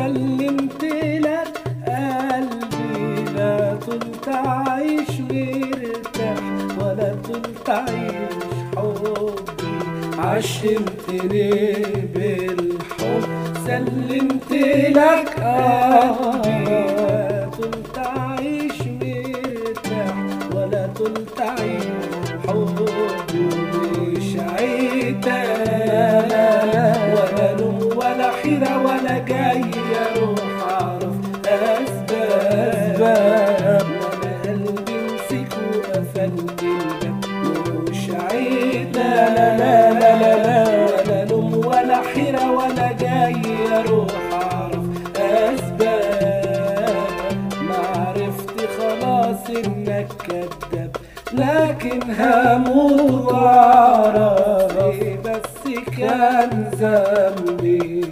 سلمت لك قلبي، لا طلت عايش مرتاح ولا طلت عايش حبي، عشمتني بالحب. سلمت لك قلبي، لا طلت عايش مرتاح ولا طلت عايش حبي، ومش عتاب ولا لوم ولا حيرة ولا جاي اروح اعرف اسباب. وانا قلبي مسك وقفل الباب، مش عتاب ولا لوم ولا حيرة ولا جاي اروح اعرف اسباب. ما عرفت خلاص انك كذاب، لكن هموت واعرف ايه بس كان ذنبي،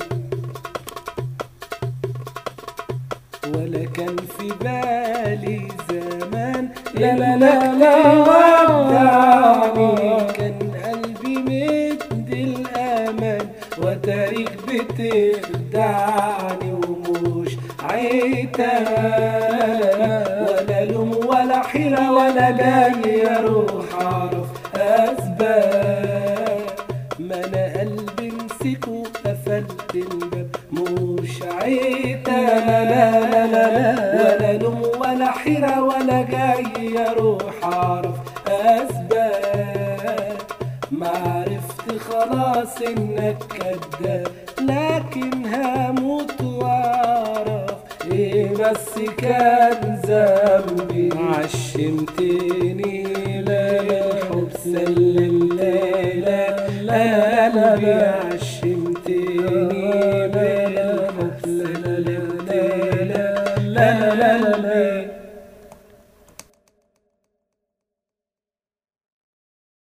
ولا كان في بالي زمان انك تودعني. كان قلبي مدي الامان وتاريخ بتخدعني، ومش عتاب ولا لوم ولا حيرة ولا جاي اروح اعرف اسباب. ما انا قلبي مسك وقفلت الباب، مش عتاب ولا لوم ولا حيرة ولا جاي اروح اعرف اسباب. ما عرفت خلاص انك كذاب، لكن هموت واعرف ايه بس كان ذنبي. عشمتني للحب، سلمت لك قلبي، عشمتني